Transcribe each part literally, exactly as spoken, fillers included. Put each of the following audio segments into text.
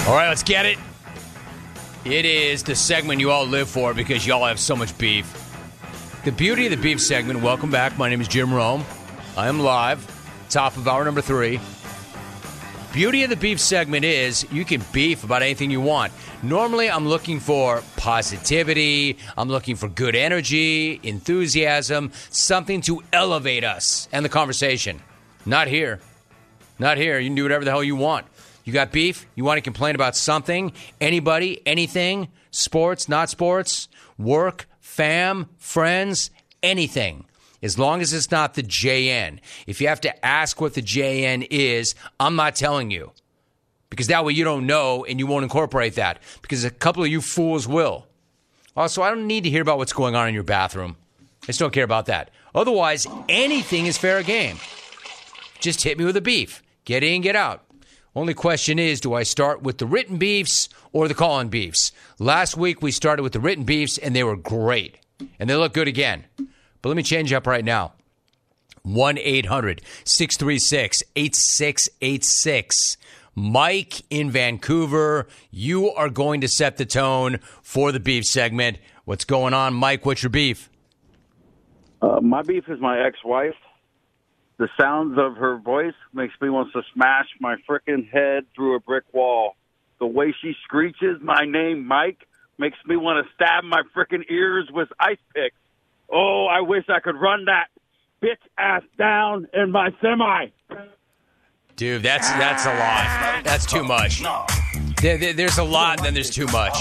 All right, let's get it. It is the segment you all live for because y'all have so much beef. The beauty of the beef segment. Welcome back. My name is Jim Rome. I am live. Top of hour number three. Beauty of the beef segment is you can beef about anything you want. Normally, I'm looking for positivity. I'm looking for good energy, enthusiasm, something to elevate us and the conversation. Not here. Not here. You can do whatever the hell you want. You got beef? You want to complain about something? Anybody? Anything? Sports? Not sports? Work? Fam? Friends? Anything. As long as it's not the J N. If you have to ask what the J N is, I'm not telling you. Because that way you don't know and you won't incorporate that. Because a couple of you fools will. Also, I don't need to hear about what's going on in your bathroom. I just don't care about that. Otherwise, anything is fair game. Just hit me with a beef. Get in, get out. Only question is, do I start with the written beefs or the call-in beefs? Last week, we started with the written beefs, and they were great. And they look good again. But let me change up right now. one eight hundred six three six eight six eight six. Mike in Vancouver, you are going to set the tone for the beef segment. What's going on, Mike? What's your beef? Uh, my beef is my ex-wife. The sounds of her voice makes me want to smash my frickin' head through a brick wall. The way she screeches my name, Mike, makes me want to stab my frickin' ears with ice picks. Oh, I wish I could run that bitch ass down in my semi. Dude, that's that's a lot. That's too much. There, there, there's a lot, and then there's too much.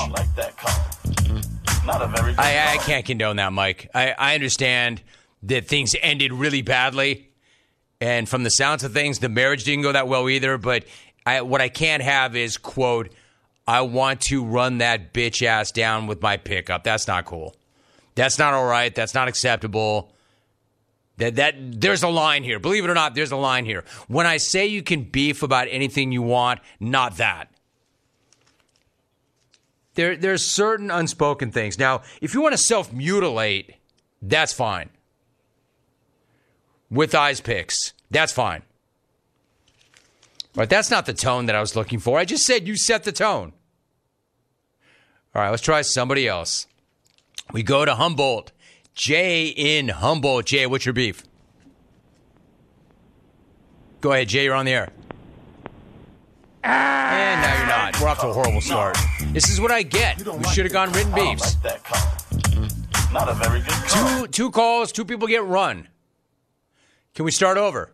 I, I can't condone that, Mike. I, I understand that things ended really badly. And from the sounds of things, the marriage didn't go that well either. But I, what I can't have is, quote, I want to run that bitch ass down with my pickup. That's not cool. That's not all right. That's not acceptable. That that there's a line here. Believe it or not, there's a line here. When I say you can beef about anything you want, not that. There, there's certain unspoken things. Now, if you want to self-mutilate, that's fine. With eyes picks, that's fine. But that's not the tone that I was looking for. I just said you set the tone. All right, let's try somebody else. We go to Humboldt. Jay in Humboldt. Jay, what's your beef? Go ahead, Jay, you're on the air. And now you're not. We're off to a horrible start. This is what I get. We should have gone written beefs. Not a very good call. Two, two calls, two people get run. Can we start over?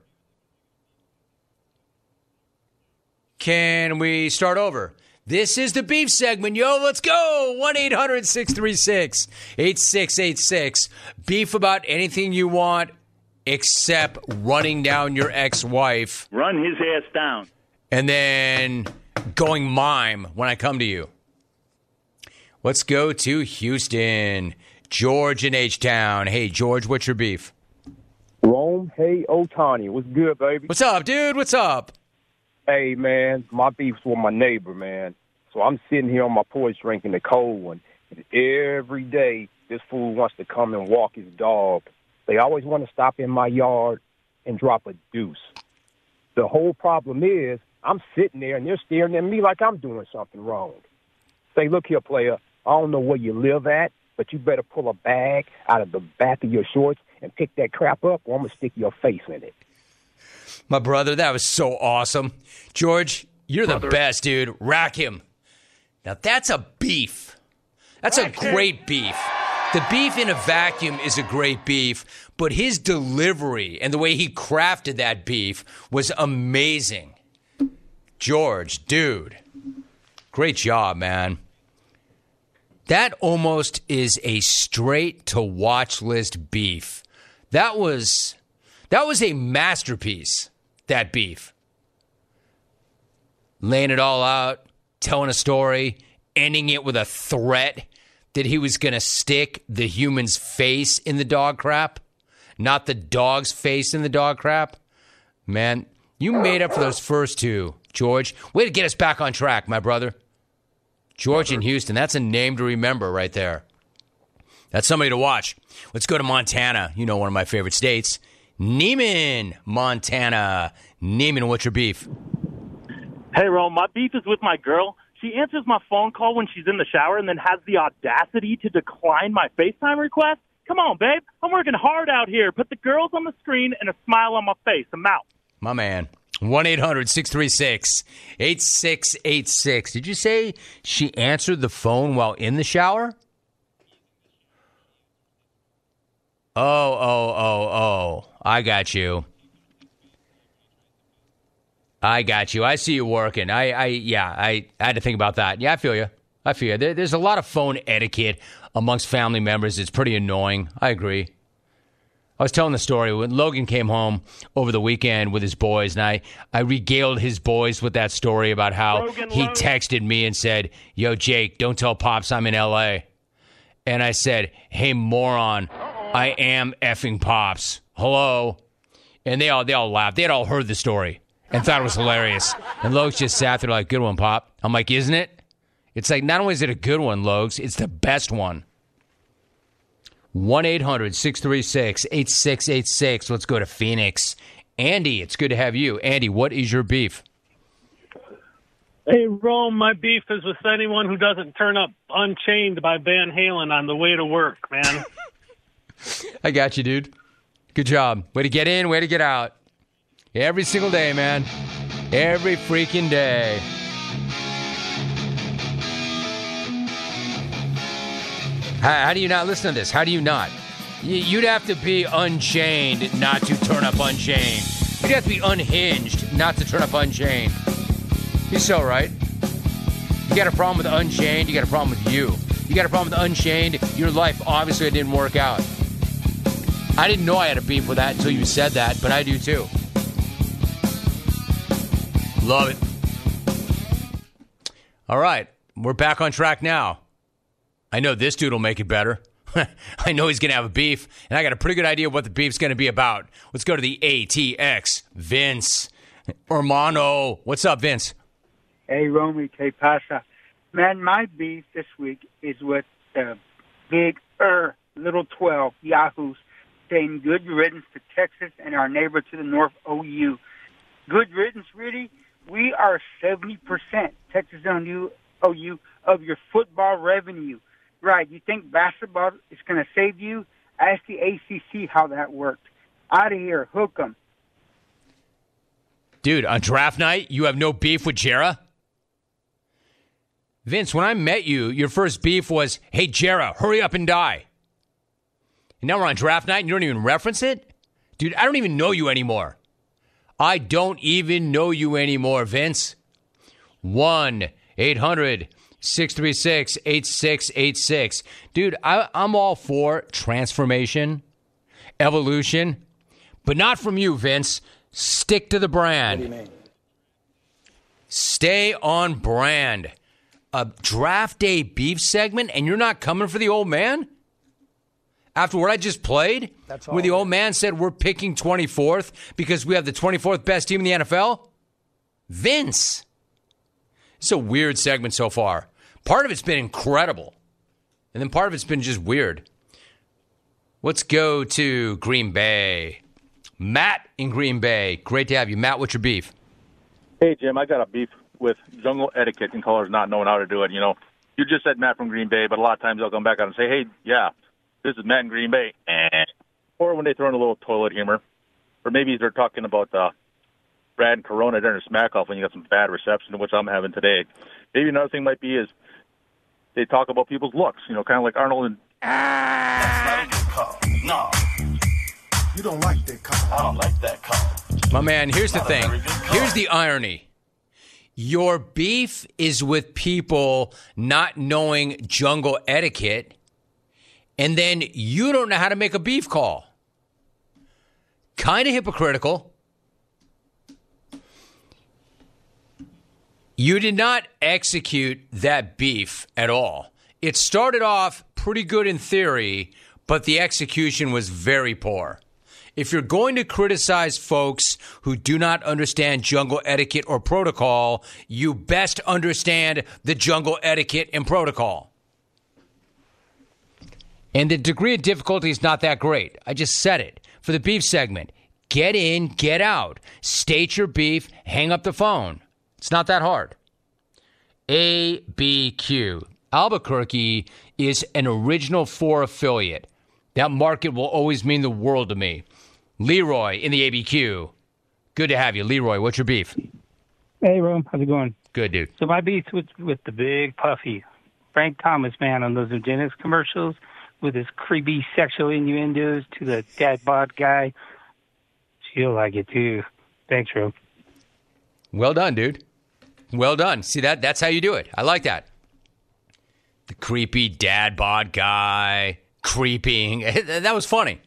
Can we start over? This is the beef segment, yo. Let's go. one eight hundred six three six eight six eight six. Beef about anything you want except running down your ex-wife. Run his ass down. And then going mime when I come to you. Let's go to Houston. George in H-Town. Hey, George, what's your beef? Rome, hey, Otani. What's good, baby? What's up, dude? What's up? Hey, man, my beef's with my neighbor, man. So I'm sitting here on my porch drinking the cold one. And every day, this fool wants to come and walk his dog. They always want to stop in my yard and drop a deuce. The whole problem is I'm sitting there, and they're staring at me like I'm doing something wrong. Say, look here, player, I don't know where you live at, but you better pull a bag out of the back of your shorts and pick that crap up, or I'm going to stick your face in it. My brother, that was so awesome. George, you're brother. the best, dude. Rack him. Now, that's a beef. That's Rack a great him. beef. The beef in a vacuum is a great beef, but his delivery and the way he crafted that beef was amazing. George, dude, great job, man. That almost is a straight-to-watch list beef. That was that was a masterpiece, that beef. Laying it all out, telling a story, ending it with a threat that he was going to stick the human's face in the dog crap, not the dog's face in the dog crap. Man, you made up for those first two, George. Way to get us back on track, my brother. George in Houston, that's a name to remember right there. That's somebody to watch. Let's go to Montana. You know, one of my favorite states. Neiman, Montana. Neiman, what's your beef? Hey, Rome, my beef is with my girl. She answers my phone call when she's in the shower and then has the audacity to decline my FaceTime request. Come on, babe. I'm working hard out here. Put the girls on the screen and a smile on my face. I'm out. My man. one eight hundred six three six eight six eight six. Did you say she answered the phone while in the shower? Oh, oh, oh, oh. I got you. I got you. I see you working. I, I, yeah, I, I had to think about that. Yeah, I feel you. I feel you. There, there's a lot of phone etiquette amongst family members. It's pretty annoying. I agree. I was telling the story when Logan came home over the weekend with his boys, and I, I regaled his boys with that story about how Logan, he Logan. texted me and said, yo, Jake, don't tell Pops I'm in L A. And I said, hey, moron, I am effing Pops. Hello? And they all they all laughed. They had all heard the story and thought it was hilarious. And Logs just sat there like, good one, Pop. I'm like, isn't it? It's like, not only is it a good one, Logs, it's the best one. one eight hundred six three six eight six eight six. Let's go to Phoenix. Andy, it's good to have you. Andy, what is your beef? Hey, Rome, my beef is with anyone who doesn't turn up Unchained by Van Halen on the way to work, man. I got you, dude. Good job. Way to get in, way to get out. Every single day, man. Every freaking day. How, how do you not listen to this? How do you not? Y- you'd have to be unchained not to turn up Unchained. You'd have to be unhinged not to turn up Unchained. You're so right. You got a problem with Unchained, you got a problem with you. You got a problem with Unchained, your life obviously didn't work out. I didn't know I had a beef with that until you said that, but I do too. Love it. All right, we're back on track now. I know this dude will make it better. I know he's going to have a beef, and I got a pretty good idea what the beef's going to be about. Let's go to the A T X. Vince. Hermano. What's up, Vince? Hey, Romy, que pasa? Man, my beef this week is with the big er little twelve Yahoos saying good riddance to Texas and our neighbor to the north, O U. Good riddance, really? We are seventy percent, Texas and O U, of your football revenue. Right, you think basketball is going to save you? Ask the A C C how that worked. Out of here, hook 'em. Dude, on draft night, you have no beef with Jera? Vince, when I met you, your first beef was, hey, Jera, hurry up and die. And now we're on draft night and you don't even reference it? Dude, I don't even know you anymore. I don't even know you anymore, Vince. one eight hundred six three six eight six eight six. Dude, I, I'm all for transformation, evolution, but not from you, Vince. Stick to the brand. What do you mean? Stay on brand. A draft day beef segment, and you're not coming for the old man? After what I just played, That's all where the right. old man said we're picking twenty-fourth because we have the twenty-fourth best team in the N F L? Vince. It's a weird segment so far. Part of it's been incredible, and then part of it's been just weird. Let's go to Green Bay. Matt in Green Bay. Great to have you. Matt, what's your beef? Hey, Jim, I got a beef with jungle etiquette and callers not knowing how to do it. You know, you just said Matt from Green Bay, but a lot of times they'll come back out and say, hey, yeah, this is Matt in Green Bay. Eh. Or when they throw in a little toilet humor. Or maybe they're talking about uh, Brad and Corona during a smack-off when you got some bad reception, which I'm having today. Maybe another thing might be is they talk about people's looks, you know, kind of like Arnold and... That's not a good call. No. You don't like that call. I don't like that call. My man, here's the Not a thing. very good call. Here's the irony. Your beef is with people not knowing jungle etiquette, and then you don't know how to make a beef call. Kind of hypocritical. You did not execute that beef at all. It started off pretty good in theory, but the execution was very poor. If you're going to criticize folks who do not understand jungle etiquette or protocol, you best understand the jungle etiquette and protocol. And the degree of difficulty is not that great. I just said it. For the beef segment, get in, get out. State your beef, hang up the phone. It's not that hard. A B Q. Albuquerque is an Original four affiliate. That market will always mean the world to me. Leroy in the A B Q. Good to have you. Leroy, what's your beef? Hey, Rome. How's it going? Good, dude. So my beef with, with the big puffy Frank Thomas, man, on those eugenics commercials with his creepy sexual innuendos to the dad bod guy. She'll like it, too. Thanks, Rome. Well done, dude. Well done. See, that that's how you do it. I like that. The creepy dad bod guy. Creeping. That was funny.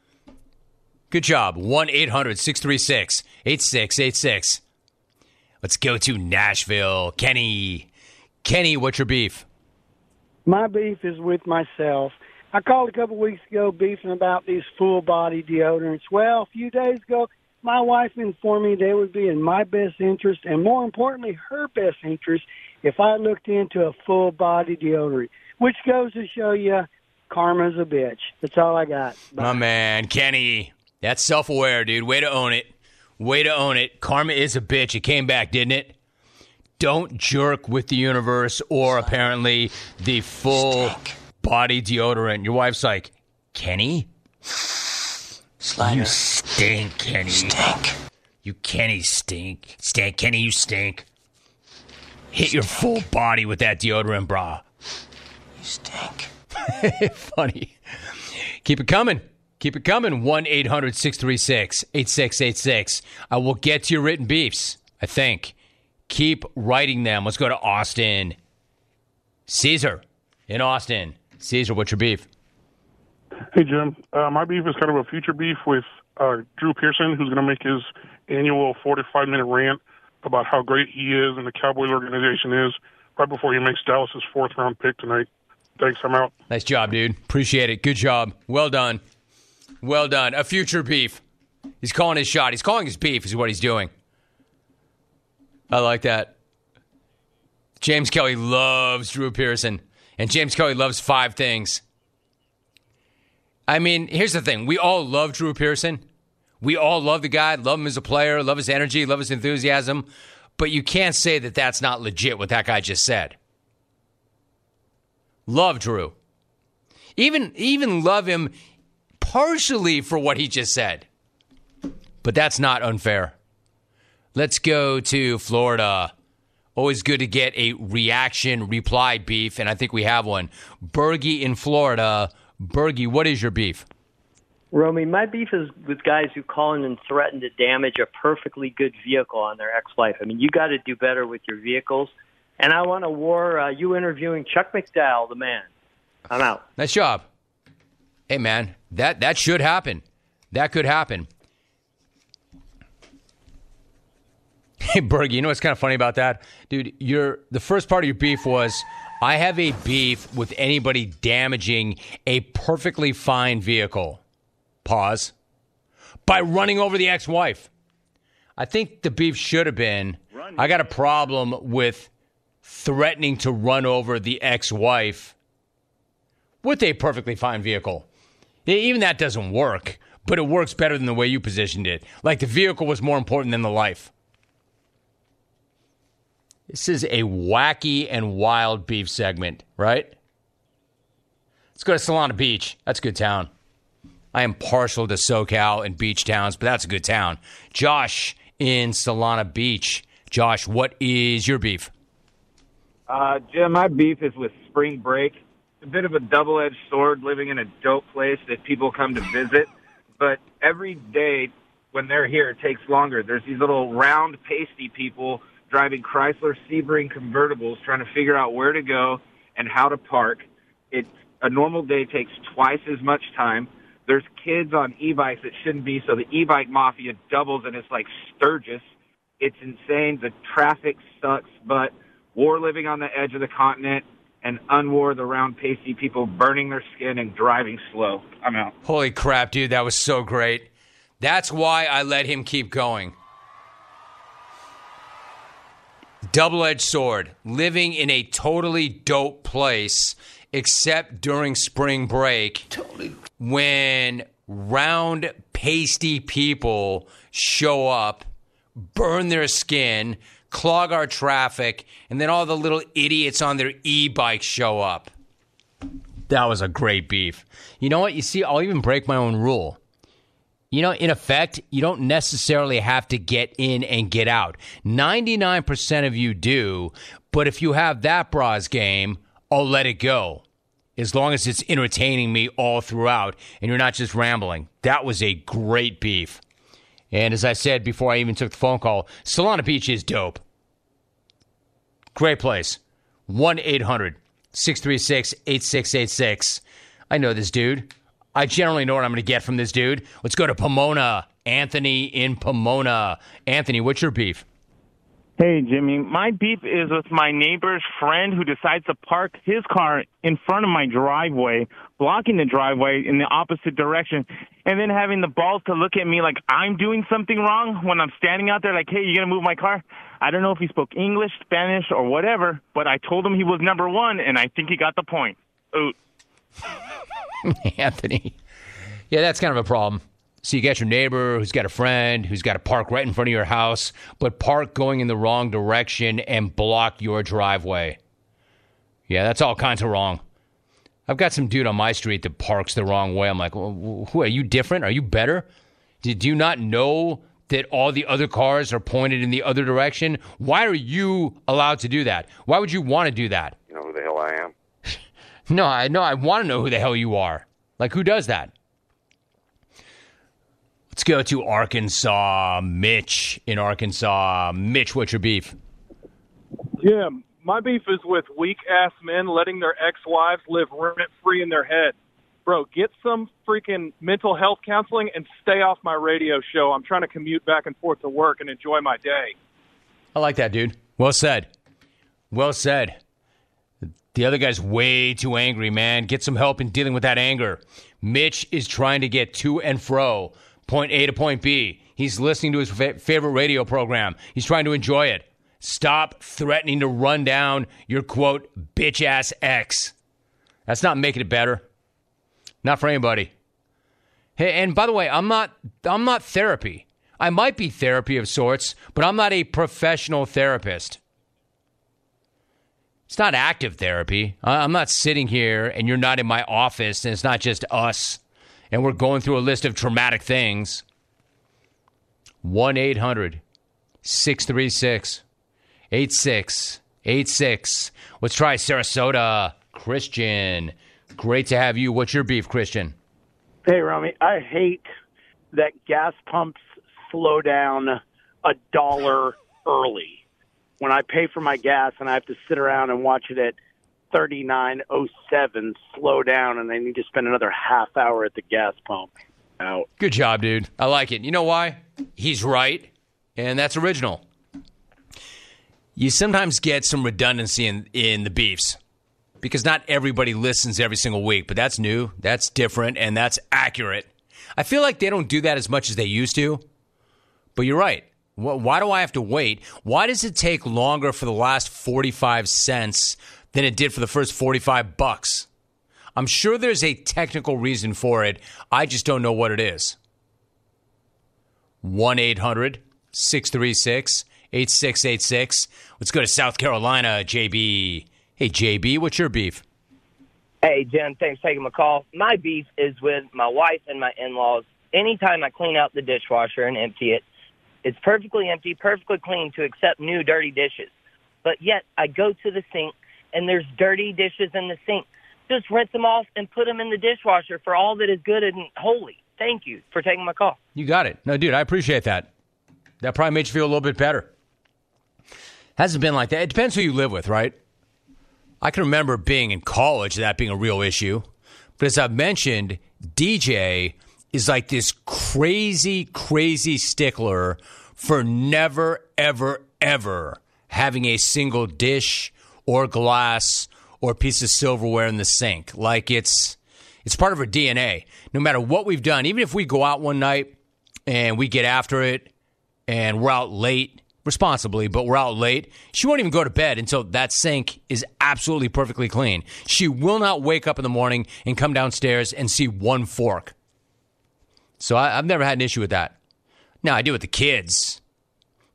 Good job. one eight hundred six three six eight six eight six. Let's go to Nashville. Kenny. Kenny, what's your beef? My beef is with myself. I called a couple weeks ago beefing about these full-body deodorants. Well, a few days ago, my wife informed me they would be in my best interest, and more importantly, her best interest, if I looked into a full-body deodorant, which goes to show you karma's a bitch. That's all I got. Bye. My man, Kenny. That's self-aware, dude. Way to own it. Way to own it. Karma is a bitch. It came back, didn't it? Don't jerk with the universe or apparently the full Stink. body deodorant. Your wife's like, Kenny? Slider. You stink, Kenny. Stink. You Kenny stink. Stink, Kenny, you stink. Hit stink. Your full body with that deodorant, brah. You stink. Funny. Keep it coming. Keep it coming. one eight hundred six three six eight six eight six. I will get to your written beefs, I think. Keep writing them. Let's go to Austin. Caesar in Austin. Caesar, what's your beef? Hey, Jim. Uh, my beef is kind of a future beef with uh, Drew Pearson, who's going to make his annual forty-five minute rant about how great he is and the Cowboys organization is right before he makes Dallas's fourth round pick tonight. Thanks, I'm out. Nice job, dude. Appreciate it. Good job. Well done. Well done. A future beef. He's calling his shot. He's calling his beef is what he's doing. I like that. James Kelly loves Drew Pearson. And James Kelly loves five things. I mean, here's the thing. We all love Drew Pearson. We all love the guy, love him as a player, love his energy, love his enthusiasm. But you can't say that that's not legit what that guy just said. Love Drew. Even, even love him partially for what he just said. But that's not unfair. Let's go to Florida. Always good to get a reaction, reply beef, and I think we have one. Bergie in Florida. Bergie, what is your beef? Romy, my beef is with guys who call in and threaten to damage a perfectly good vehicle on their ex-wife. I mean, you got to do better with your vehicles. And I want a war, uh, you interviewing Chuck McDowell, the man. I'm out. Nice job. Hey, man, that, that should happen. That could happen. Hey, Bergie, you know what's kind of funny about that? Dude, your the first part of your beef was, I have a beef with anybody damaging a perfectly fine vehicle. Pause. By running over the ex-wife. I think the beef should have been, I got a problem with threatening to run over the ex-wife with a perfectly fine vehicle. Even that doesn't work, but it works better than the way you positioned it. Like the vehicle was more important than the life. This is a wacky and wild beef segment, right? Let's go to Solana Beach. That's a good town. I am partial to SoCal and beach towns, but that's a good town. Josh in Solana Beach. Josh, what is your beef? Uh, Jim, my beef is with spring break. It's a bit of a double-edged sword living in a dope place that people come to visit. But every day when they're here, it takes longer. There's these little round, pasty people driving Chrysler Sebring convertibles, trying to figure out where to go and how to park. It's a normal day takes twice as much time. There's kids on e-bikes that shouldn't be, so the e-bike mafia doubles, and it's like Sturgis. It's insane. The traffic sucks, but war living on the edge of the continent and unwar the round pasty people burning their skin and driving slow. I'm out. Holy crap, dude. That was so great. That's why I let him keep going. Double-edged sword, living in a totally dope place, except during spring break, totally. When round, pasty people show up, burn their skin, clog our traffic, and then all the little idiots on their e-bikes show up. That was a great beef. You know what? You see, I'll even break my own rule. You know, in effect, you don't necessarily have to get in and get out. ninety-nine percent of you do, but if you have that bras game, I'll let it go. As long as it's entertaining me all throughout and you're not just rambling. That was a great beef. And as I said before I even took the phone call, Solana Beach is dope. Great place. one eight hundred six three six eight six eight six. I know this dude. I generally know what I'm going to get from this dude. Let's go to Pomona. Anthony in Pomona. Anthony, what's your beef? Hey, Jimmy. My beef is with my neighbor's friend who decides to park his car in front of my driveway, blocking the driveway in the opposite direction, and then having the balls to look at me like I'm doing something wrong when I'm standing out there like, hey, you going to move my car? I don't know if he spoke English, Spanish, or whatever, but I told him he was number one, and I think he got the point. Ooh. Anthony. Yeah, that's kind of a problem. So you got your neighbor who's got a friend who's got to park right in front of your house, but park going in the wrong direction and block your driveway. Yeah, that's all kinds of wrong. I've got some dude on my street that parks the wrong way. I'm like, well, who are you different? Are you better? Did you not know that all the other cars are pointed in the other direction? Why are you allowed to do that? Why would you want to do that? You know who the hell I am? No, I know. I want to know who the hell you are. Like, who does that? Let's go to Arkansas. Mitch in Arkansas. Mitch, what's your beef? Jim, my beef is with weak-ass men letting their ex-wives live rent-free in their head. Bro, get some freaking mental health counseling and stay off my radio show. I'm trying to commute back and forth to work and enjoy my day. I like that, dude. Well said. Well said. The other guy's way too angry, man. Get some help in dealing with that anger. Mitch is trying to get to and fro, point A to point B. He's listening to his fa- favorite radio program. He's trying to enjoy it. Stop threatening to run down your, quote, bitch-ass ex. That's not making it better. Not for anybody. Hey, and by the way, I'm not I'm not therapy. I might be therapy of sorts, but I'm not a professional therapist. It's not active therapy. I'm not sitting here and you're not in my office and it's not just us and we're going through a list of traumatic things. one eight hundred six three six eight six eight six. Let's try Sarasota. Christian, great to have you. What's your beef, Christian? Hey, Romy, I hate that gas pumps slow down a dollar early. When I pay for my gas and I have to sit around and watch it at thirty-nine oh seven slow down and I need to spend another half hour at the gas pump. Out. Good job, dude. I like it. You know why? He's right, and that's original. You sometimes get some redundancy in, in the beefs because not everybody listens every single week, but that's new, that's different, and that's accurate. I feel like they don't do that as much as they used to, but you're right. Why do I have to wait? Why does it take longer for the last forty-five cents than it did for the first forty-five bucks? I'm sure there's a technical reason for it. I just don't know what it is. one eight hundred six three six eight six eight six. Let's go to South Carolina, J B. Hey, J B, what's your beef? Hey, Jim, thanks for taking my call. My beef is with my wife and my in-laws. Anytime I clean out the dishwasher and empty it, it's perfectly empty, perfectly clean to accept new dirty dishes. But yet I go to the sink, and there's dirty dishes in the sink. Just rinse them off and put them in the dishwasher for all that is good and holy. Thank you for taking my call. You got it. No, dude, I appreciate that. That probably made you feel a little bit better. Hasn't been like that. It depends who you live with, right? I can remember being in college, that being a real issue. But as I've mentioned, D J is like this crazy, crazy stickler for never, ever, ever having a single dish or glass or piece of silverware in the sink. Like it's it's part of her D N A. No matter what we've done, even if we go out one night and we get after it and we're out late, responsibly, but we're out late, she won't even go to bed until that sink is absolutely perfectly clean. She will not wake up in the morning and come downstairs and see one fork. So I, I've never had an issue with that. Now, I do with the kids.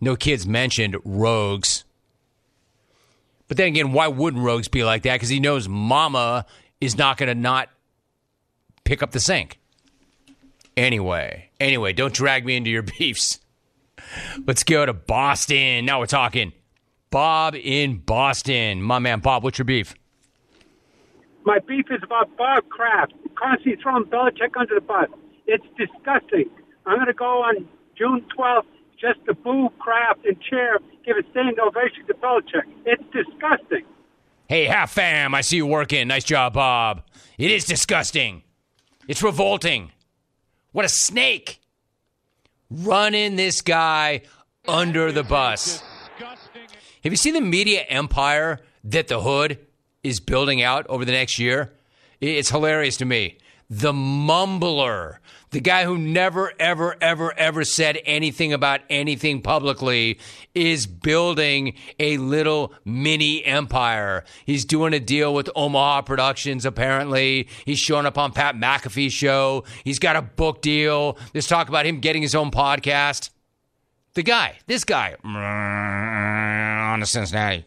No kids mentioned rogues. But then again, why wouldn't rogues be like that? Because he knows mama is not going to not pick up the sink. Anyway, anyway, don't drag me into your beefs. Let's go to Boston. Now we're talking. Bob in Boston. My man, Bob, what's your beef? My beef is about Bob Kraft. Constantly throwing Belichick under the bus. It's disgusting. I'm going to go on June twelfth just to boo Kraft and cheer, give a standing ovation to Belichick. It's disgusting. Hey, half fam, I see you working. Nice job, Bob. It is disgusting. It's revolting. What a snake. Running this guy under the bus. Have you seen the media empire that the Hood is building out over the next year? It's hilarious to me. The mumbler, the guy who never, ever, ever, ever said anything about anything publicly, is building a little mini empire. He's doing a deal with Omaha Productions, apparently. He's showing up on Pat McAfee's show. He's got a book deal. There's talk about him getting his own podcast. The guy, this guy, on to Cincinnati.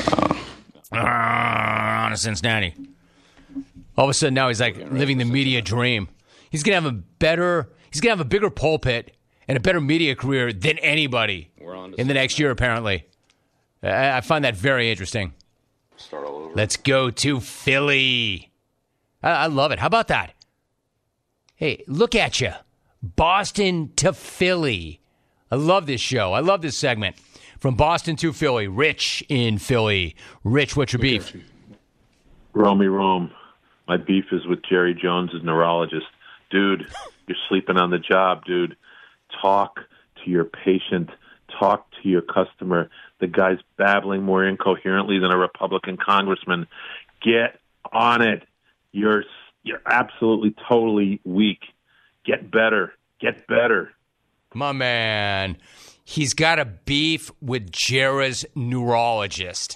On to Cincinnati. All of a sudden now he's like living the media dream. He's going to have a better, he's going to have a bigger pulpit and a better media career than anybody in the next year, apparently. I, I find that very interesting. Start all over. Let's go to Philly. I, I love it. How about that? Hey, look at you. Boston to Philly. I love this show. I love this segment. From Boston to Philly. Rich in Philly. Rich, what's your beef? Romy Rome. My beef is with Jerry Jones' neurologist. Dude, you're sleeping on the job, dude. Talk to your patient. Talk to your customer. The guy's babbling more incoherently than a Republican congressman. Get on it. You're you're absolutely, totally weak. Get better. Get better. My man. He's got a beef with Jerry's neurologist.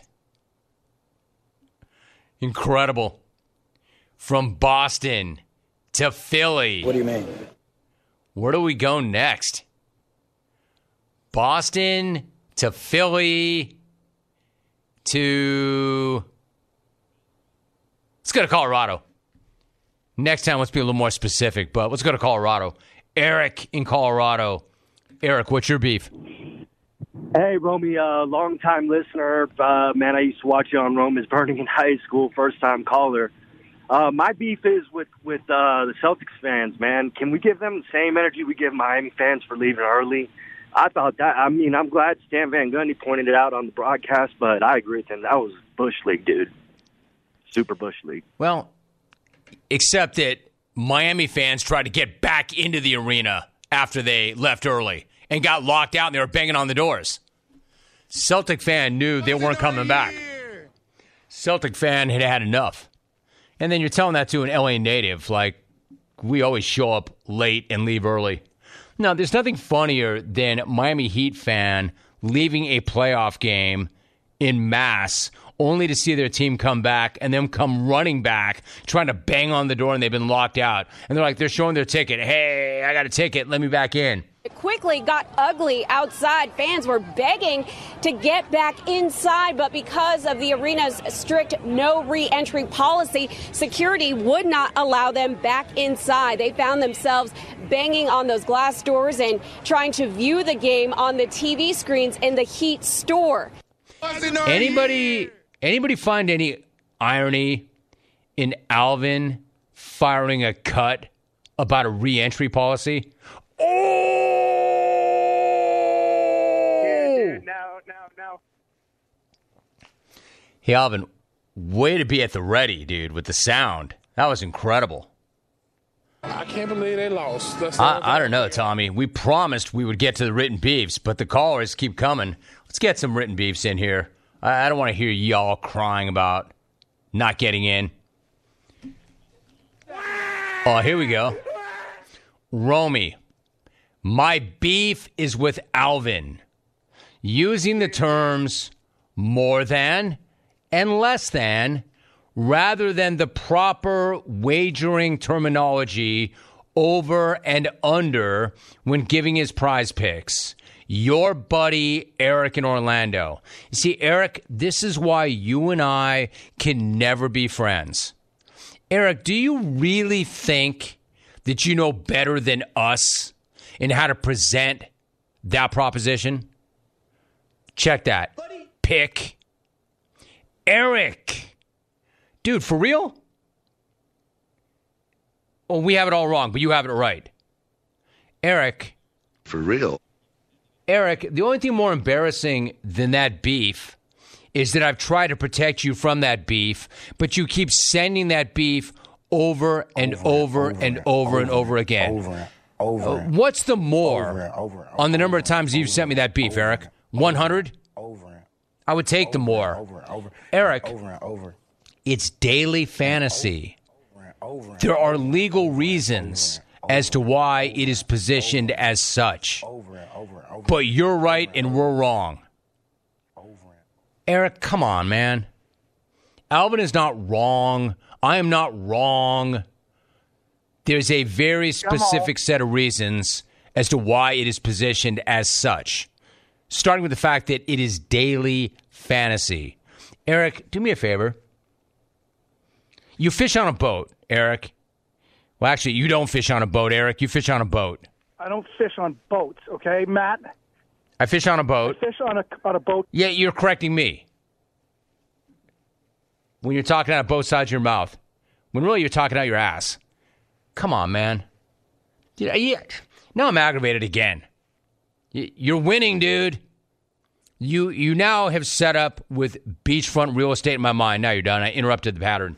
Incredible. From Boston to Philly. What do you mean? Where do we go next? Boston to Philly to... Let's go to Colorado. Next time, let's be a little more specific, but let's go to Colorado. Eric in Colorado. Eric, what's your beef? Hey, Romy, uh, long-time listener. Uh, man, I used to watch you on Rome is Burning in high school, first-time caller. Uh, my beef is with, with uh, the Celtics fans, man. Can we give them the same energy we give Miami fans for leaving early? I thought that, I mean, I'm glad Stan Van Gundy pointed it out on the broadcast, but I agree with him. That was Bush League, dude. Super Bush League. Well, except that Miami fans tried to get back into the arena after they left early and got locked out and they were banging on the doors. Celtic fan knew they weren't coming back. Celtic fan had had enough. And then you're telling that to an L A native, like, we always show up late and leave early. Now, there's nothing funnier than Miami Heat fan leaving a playoff game in mass only to see their team come back and them come running back, trying to bang on the door and they've been locked out. And they're like, they're showing their ticket. Hey, I got a ticket. Let me back in. It quickly got ugly outside. Fans were begging to get back inside, but because of the arena's strict no re-entry policy, security would not allow them back inside. They found themselves banging on those glass doors and trying to view the game on the T V screens in the Heat store. Anybody, anybody find any irony in Alvin firing a cut about a re-entry policy? Oh! Dude, no, no, no. Hey, Alvin, way to be at the ready, dude, with the sound. That was incredible. I can't believe they lost. That's I, I don't know, Tommy. We promised we would get to the written beefs, but the callers keep coming. Let's get some written beefs in here. I, I don't want to hear y'all crying about not getting in. Oh, here we go. Romy. My beef is with Alvin. Using the terms more than and less than rather than the proper wagering terminology over and under when giving his prize picks. Your buddy, Eric in Orlando. You see, Eric, this is why you and I can never be friends. Eric, do you really think that you know better than us in how to present that proposition? Check that. Buddy. Pick. Eric. Dude, for real? Well, we have it all wrong, but you have it right. Eric. For real. Eric, the only thing more embarrassing than that beef is that I've tried to protect you from that beef, but you keep sending that beef over and over, over and over, over and over again. Over and over. Uh, what's the more over and over, over, on the number of times you've sent me that beef, Eric? one hundred? Over and I would take the more. Over and over. Eric, over and over. It's daily fantasy. Over and over and there are legal reasons as to why it is positioned as such. Over and over and over. But you're right and we're wrong. Eric, come on, man. Alvin is not wrong. I am not wrong. There's a very specific set of reasons as to why it is positioned as such. Starting with the fact that it is daily fantasy. Eric, do me a favor. You fish on a boat, Eric. Well, actually, you don't fish on a boat, Eric. You fish on a boat. I don't fish on boats, okay, Matt? I fish on a boat. I fish on a on a boat. Yeah, you're correcting me. When you're talking out of both sides of your mouth. When really you're talking out your ass. Come on, man. Yeah, yeah. Now I'm aggravated again. You're winning, dude. You you now have set up with beachfront real estate in my mind. Now you're done. I interrupted the pattern.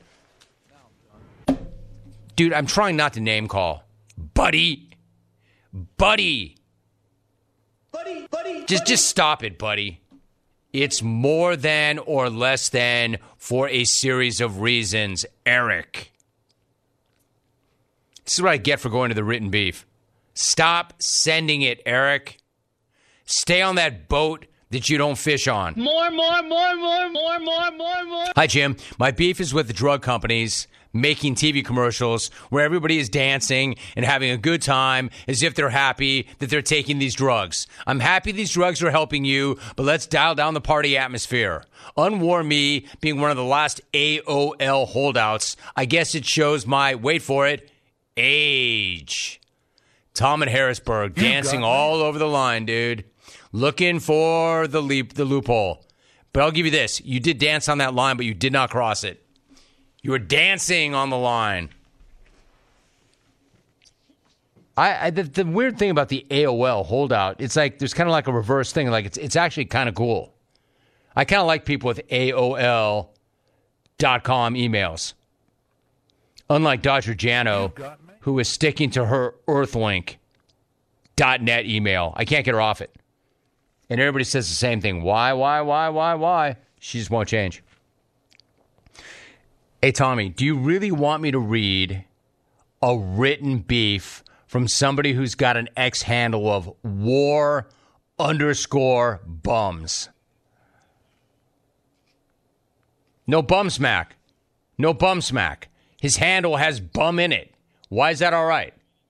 Dude, I'm trying not to name call. Buddy. Buddy. Buddy, buddy. Just, buddy. just stop it, buddy. It's more than or less than for a series of reasons, Eric. This is what I get for going to the written beef. Stop sending it, Eric. Stay on that boat that you don't fish on. More, more, more, more, more, more, more, more. Hi, Jim. My beef is with the drug companies making T V commercials where everybody is dancing and having a good time as if they're happy that they're taking these drugs. I'm happy these drugs are helping you, but let's dial down the party atmosphere. Unwarm me being one of the last A O L holdouts. I guess it shows my, wait for it, age. Tom in Harrisburg, dancing all over the line, dude. Looking for the leap, the loophole. But I'll give you this. You did dance on that line, but you did not cross it. You were dancing on the line. I, I the, the weird thing about the A O L holdout, it's like there's kind of like a reverse thing. Like it's it's actually kind of cool. I kind of like people with A O L dot com emails. Unlike Dodger Jano, who is sticking to her Earthlink dot net email. I can't get her off it. And everybody says the same thing. Why, why, why, why, why? She just won't change. Hey, Tommy, do you really want me to read a written beef from somebody who's got an X handle of war underscore bums? No bum smack. No bum smack. His handle has bum in it. Why is that all right?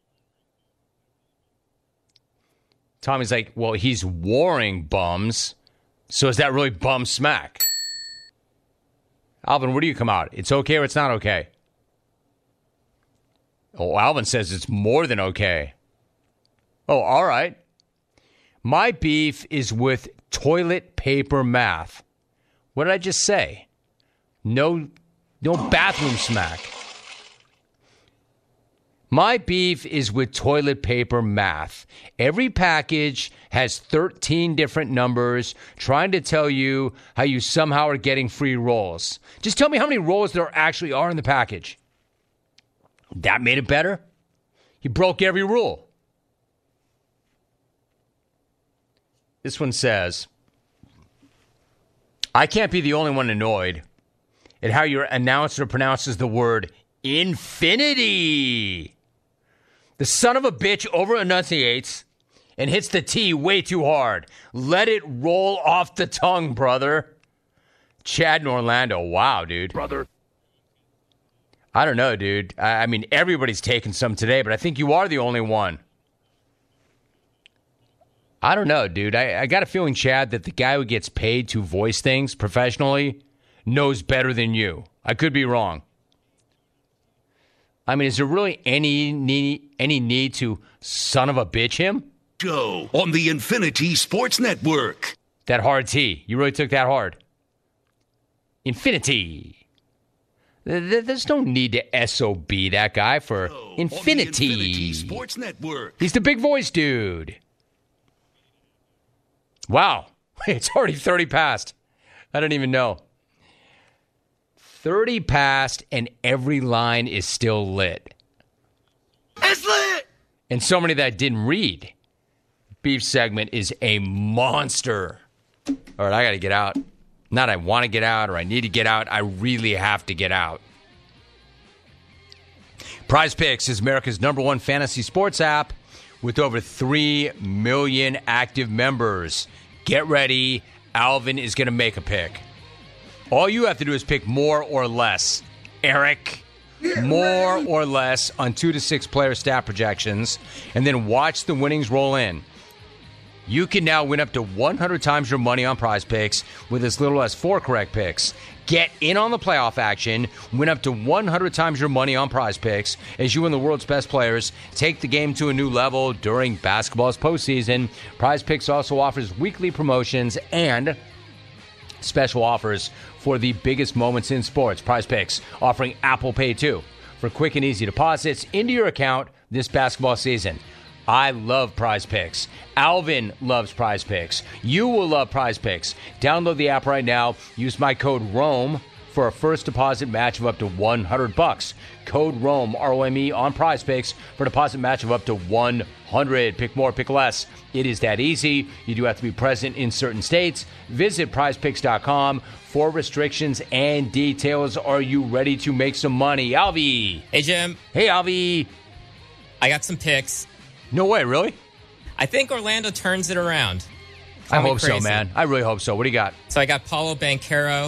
Tommy's like, well, he's warring bums. So is that really bum smack? Alvin, where do you come out? It's okay or it's not okay? Oh, Alvin says it's more than okay. Oh, all right. My beef is with toilet paper math. What did I just say? No, no bathroom smack. My beef is with toilet paper math. Every package has thirteen different numbers trying to tell you how you somehow are getting free rolls. Just tell me how many rolls there actually are in the package. That made it better? You broke every rule. This one says, I can't be the only one annoyed at how your announcer pronounces the word infinity. The son of a bitch over enunciates and hits the T way too hard. Let it roll off the tongue, brother. Chad in Orlando. Wow, dude. Brother. I don't know, dude. I, I mean, everybody's taking some today, but I think you are the only one. I don't know, dude. I, I got a feeling, Chad, that the guy who gets paid to voice things professionally knows better than you. I could be wrong. I mean, is there really any need, any need to son of a bitch him? Go on the Infinity Sports Network. That hard T. You really took that hard. Infinity. There's no need to S O B that guy for Go Infinity. Infinity Sports Network. He's the big voice dude. Wow. It's already thirty past. I don't even know. thirty past and every line is still lit. It's lit! And so many that I didn't read. Beef segment is a monster. All right, I got to get out. Not I want to get out or I need to get out. I really have to get out. Prize Picks is America's number one fantasy sports app with over three million active members. Get ready. Alvin is going to make a pick. All you have to do is pick more or less. Eric, more or less on two to six player stat projections, and then watch the winnings roll in. You can now win up to one hundred times your money on Prize Picks with as little as four correct picks. Get in on the playoff action. Win up to one hundred times your money on Prize Picks as you and the world's best players take the game to a new level during basketball's postseason. Prize Picks also offers weekly promotions and special offers for the biggest moments in sports. Prize Picks offering Apple Pay too for quick and easy deposits into your account this basketball season. I love Prize Picks. Alvin loves Prize Picks. You will love Prize Picks. Download the app right now. Use my code ROAM for a first deposit match of up to one hundred bucks. Code ROAM, R O M E, on Prize Picks for a deposit match of up to one hundred. Pick more, pick less. It is that easy. You do have to be present in certain states. Visit prize picks dot com for restrictions and details. Are you ready to make some money? Alvy. Hey, Jim. Hey, Alvy. I got some picks. No way, really? I think Orlando turns it around. I hope so, man. I really hope so. What do you got? So I got Paulo Banchero,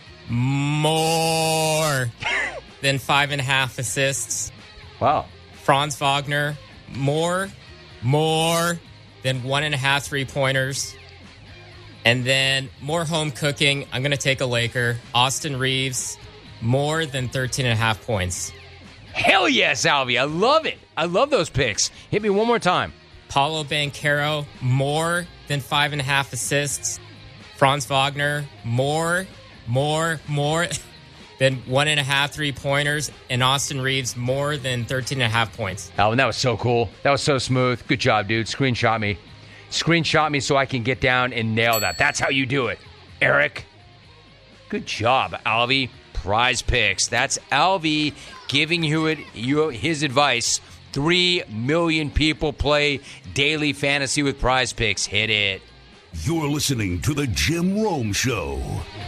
more than five and a half assists. Wow. Franz Wagner, more, more than one and a half three-pointers. And then more home cooking. I'm going to take a Laker. Austin Reeves, more than thirteen and a half points. Hell yes, Alvy. I love it. I love those picks. Hit me one more time. Paulo Banchero, more than five and a half assists. Franz Wagner, more, more, more than one and a half three-pointers. And Austin Reeves, more than thirteen and a half points. Alvin, that was so cool. That was so smooth. Good job, dude. Screenshot me. Screenshot me so I can get down and nail that. That's how you do it. Eric, good job, Alvy. Prize Picks. That's Alvy giving you it, you his advice. Three million people play daily fantasy with Prize Picks. Hit it. You're listening to the Jim Rome Show.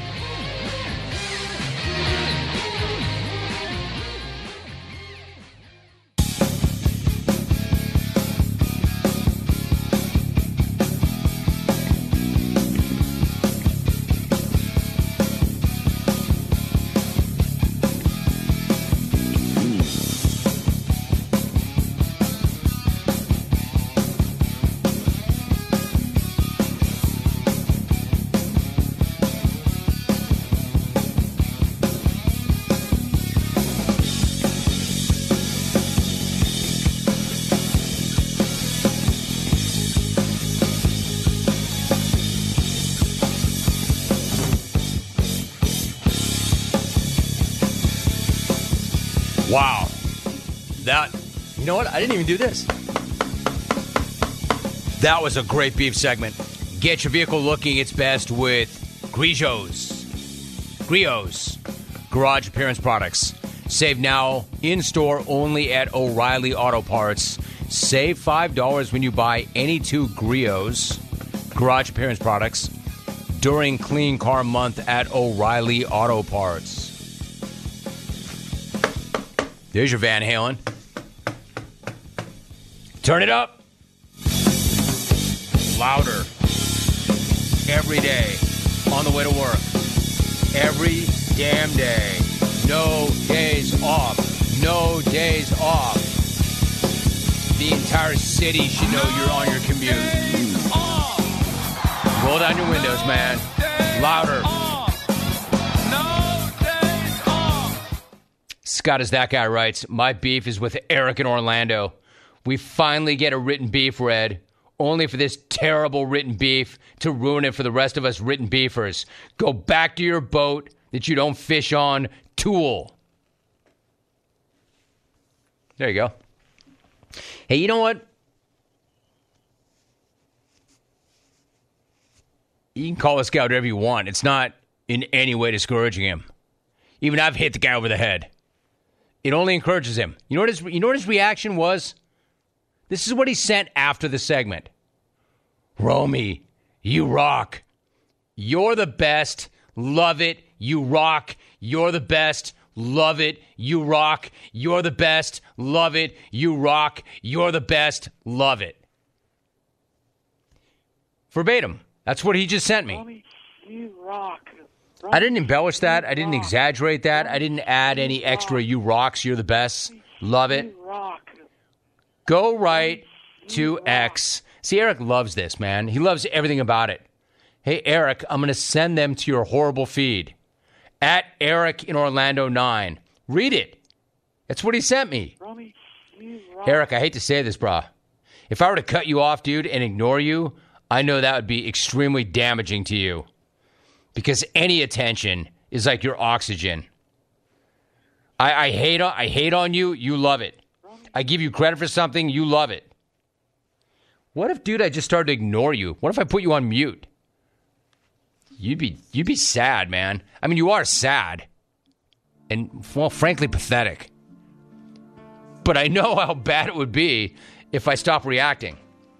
Wow. That, you know what? I didn't even do this. That was a great beef segment. Get your vehicle looking its best with Griot's. Griot's Garage Appearance Products. Save now in-store only at O'Reilly Auto Parts. Save five dollars when you buy any two Griot's Garage Appearance Products during Clean Car Month at O'Reilly Auto Parts. There's your Van Halen. Turn it up. Louder. Every day. On the way to work. Every damn day. No days off. No days off. The entire city should know you're on your commute. Roll down your windows, man. Louder. Scott is that guy writes, my beef is with Eric in Orlando. We finally get a written beef read, only for this terrible written beef to ruin it for the rest of us written beefers. Go back to your boat that you don't fish on, Tool. There you go. Hey, you know what? You can call this guy whatever you want. It's not in any way discouraging him. Even I've hit the guy over the head. It only encourages him. You know what his, you know what his reaction was? This is what he sent after the segment. Romy, you rock. You're the best. Love it. You rock. You're the best. Love it. You rock. You're the best. Love it. You rock. You're the best. Love it. Verbatim. That's what he just sent me. Romy, you rock. I didn't embellish that. I didn't exaggerate that. I didn't add any extra, you rocks, you're the best. Love it. Go right to X. See, Eric loves this, man. He loves everything about it. Hey, Eric, I'm going to send them to your horrible feed. At Eric in Orlando nine. Read it. That's what he sent me. Eric, I hate to say this, brah. If I were to cut you off, dude, and ignore you, I know that would be extremely damaging to you. Because any attention is like your oxygen. I, I hate I hate on you, you love it. I give you credit for something, you love it. What if, dude, I just started to ignore you? What if I put you on mute? You'd be you'd be sad, man. I mean, you are sad. And, well, frankly, pathetic. But I know how bad it would be if I stopped reacting.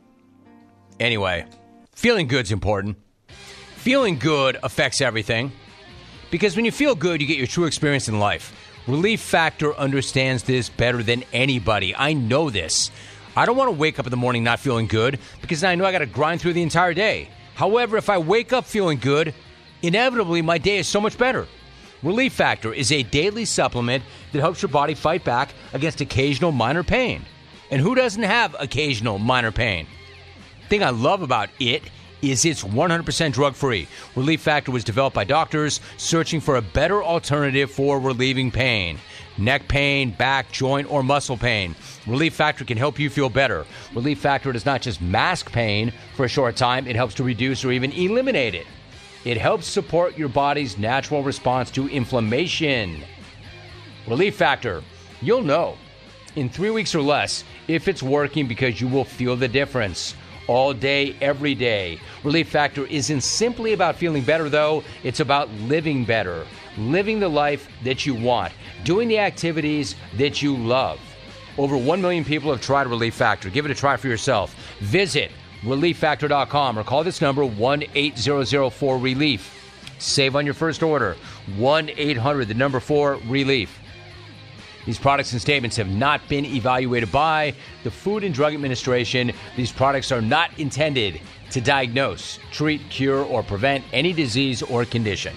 Anyway, feeling good's important. Feeling good affects everything. Because when you feel good, you get your true experience in life. Relief Factor understands this better than anybody. I know this. I don't want to wake up in the morning not feeling good because I know I got to grind through the entire day. However, if I wake up feeling good, inevitably my day is so much better. Relief Factor is a daily supplement that helps your body fight back against occasional minor pain. And who doesn't have occasional minor pain? The thing I love about it is it's one hundred percent drug-free. Relief Factor was developed by doctors searching for a better alternative for relieving pain. Neck pain, back, joint, or muscle pain. Relief Factor can help you feel better. Relief Factor does not just mask pain for a short time, it helps to reduce or even eliminate it. It helps support your body's natural response to inflammation. Relief Factor, you'll know in three weeks or less if it's working because you will feel the difference. All day, every day. Relief Factor isn't simply about feeling better, though. It's about living better. Living the life that you want. Doing the activities that you love. Over one million people have tried Relief Factor. Give it a try for yourself. Visit relief factor dot com or call this number one eight hundred four relief. Save on your first order. one eight hundred, the number four, relief. These products and statements have not been evaluated by the Food and Drug Administration. These products are not intended to diagnose, treat, cure, or prevent any disease or condition.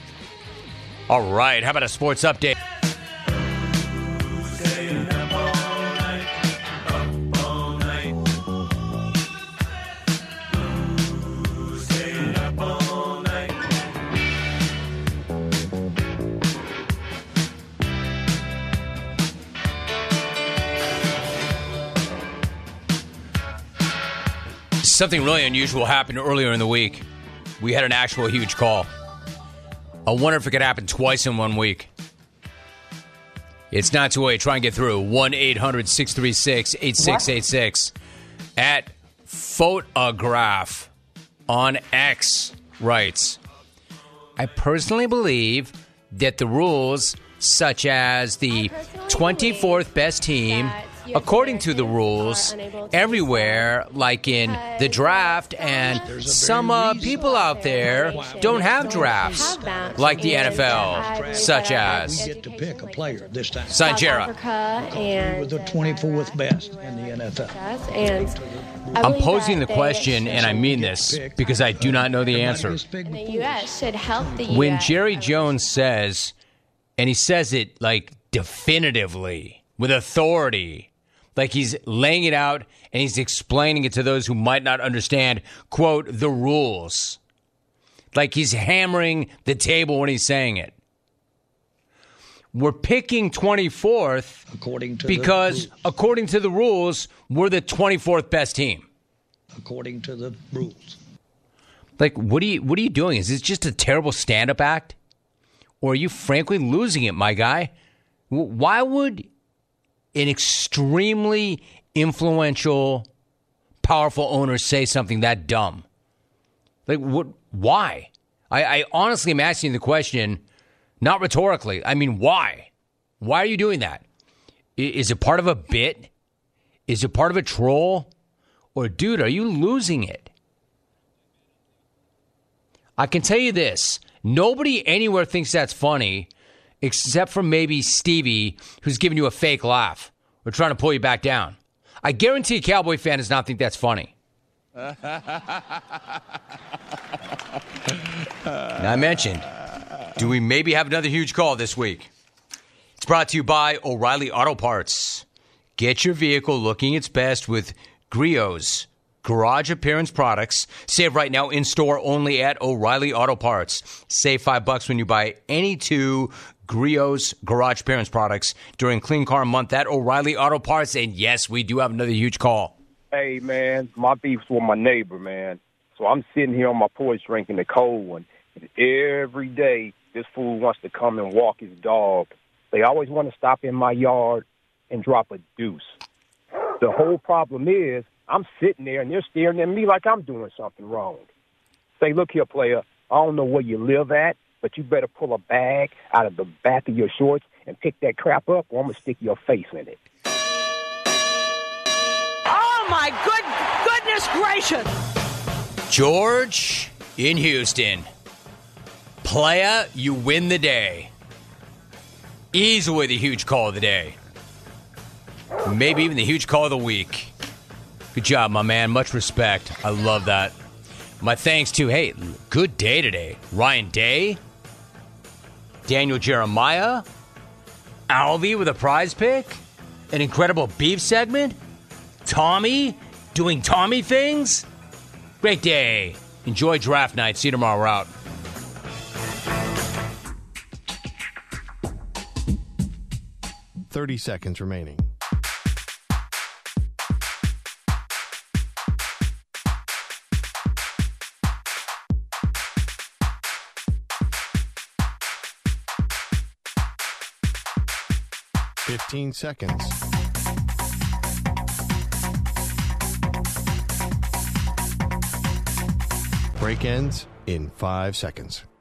All right, how about a sports update? Something really unusual happened earlier in the week. We had an actual huge call. I wonder if it could happen twice in one week. It's not too late. Try and get through. one eight hundred six three six eight six eight six. At Photograph on X writes, I personally believe that the rules such as the twenty-fourth best team, according to the rules, everywhere, like in the draft, and some uh, people out there don't have drafts, like the N F L, such as. We get to pick a player this time. Sanjera. We were the twenty-fourth best in the N F L. And I'm posing the question, and I mean this, because I do not know the answer. the U S should help the U S When Jerry Jones says, and he says it like definitively, with authority, Like he's laying it out and he's explaining it to those who might not understand, quote, the rules. Like he's hammering the table when he's saying it. We're picking twenty-fourth according to because, the according to the rules, we're the twenty-fourth best team. According to the rules. Like, what are you, what are you doing? Is this just a terrible stand-up act? Or are you frankly losing it, my guy? Why would an extremely influential, powerful owner say something that dumb? Like, what? Why? I, I honestly am asking the question, not rhetorically. I mean, why? Why are you doing that? Is it part of a bit? Is it part of a troll? Or, dude, are you losing it? I can tell you this. Nobody anywhere thinks that's funny except for maybe Stevie, who's giving you a fake laugh or trying to pull you back down. I guarantee a Cowboy fan does not think that's funny. Now, I mentioned, do we maybe have another huge call this week? It's brought to you by O'Reilly Auto Parts. Get your vehicle looking its best with Griot's Garage Appearance Products. Save right now in-store only at O'Reilly Auto Parts. Save five bucks when you buy any two Griot's Garage Appearance Products during Clean Car Month at O'Reilly Auto Parts. And yes, we do have another huge call. Hey, man, my beef's with my neighbor, man. So I'm sitting here on my porch drinking the cold one. And every day, this fool wants to come and walk his dog. They always want to stop in my yard and drop a deuce. The whole problem is I'm sitting there, and they're staring at me like I'm doing something wrong. Say, look here, player, I don't know where you live at, but you better pull a bag out of the back of your shorts and pick that crap up, or I'm going to stick your face in it. Oh, my good goodness gracious. George in Houston. Playa, you win the day. Easily the huge call of the day. Maybe even the huge call of the week. Good job, my man. Much respect. I love that. My thanks to, hey, good day today. Ryan Day, Daniel Jeremiah, Alvy with a prize pick, an incredible beef segment, Tommy doing Tommy things. Great day. Enjoy draft night. See you tomorrow. We're out. thirty seconds remaining. fifteen seconds. Break ends in five seconds.